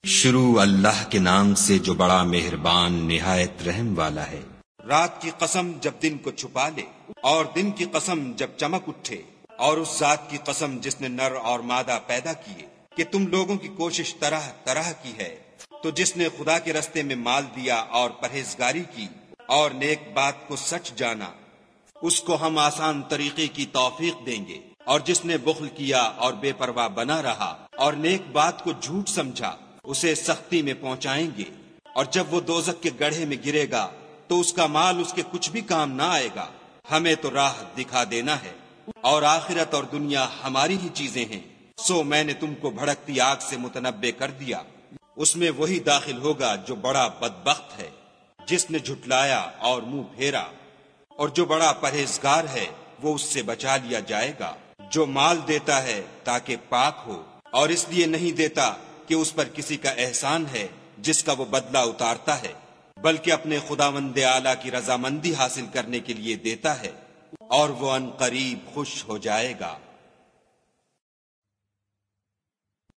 شروع اللہ کے نام سے جو بڑا مہربان نہایت رحم والا ہے۔ رات کی قسم جب دن کو چھپا لے، اور دن کی قسم جب چمک اٹھے، اور اس ذات کی قسم جس نے نر اور مادہ پیدا کیے کہ تم لوگوں کی کوشش طرح طرح کی ہے، تو جس نے خدا کے رستے میں مال دیا اور پرہیزگاری کی اور نیک بات کو سچ جانا، اس کو ہم آسان طریقے کی توفیق دیں گے۔ اور جس نے بخل کیا اور بے پرواہ بنا رہا اور نیک بات کو جھوٹ سمجھا، اسے سختی میں پہنچائیں گے۔ اور جب وہ دوزخ کے گڑھے میں گرے گا تو اس کا مال اس کے کچھ بھی کام نہ آئے گا۔ ہمیں تو راہ دکھا دینا ہے، اور آخرت اور دنیا ہماری ہی چیزیں ہیں، سو میں نے تم کو بھڑکتی آگ سے متنبع کر دیا، اس میں وہی داخل ہوگا جو بڑا بدبخت ہے، جس نے جھٹلایا اور منہ پھیرا، اور جو بڑا پرہیزگار ہے وہ اس سے بچا لیا جائے گا۔ جو مال دیتا ہے تاکہ پاک ہو، اور اس لیے نہیں دیتا کہ اس پر کسی کا احسان ہے جس کا وہ بدلہ اتارتا ہے، بلکہ اپنے خداوند اعلیٰ کی رضامندی حاصل کرنے کے لیے دیتا ہے، اور وہ ان قریب خوش ہو جائے گا۔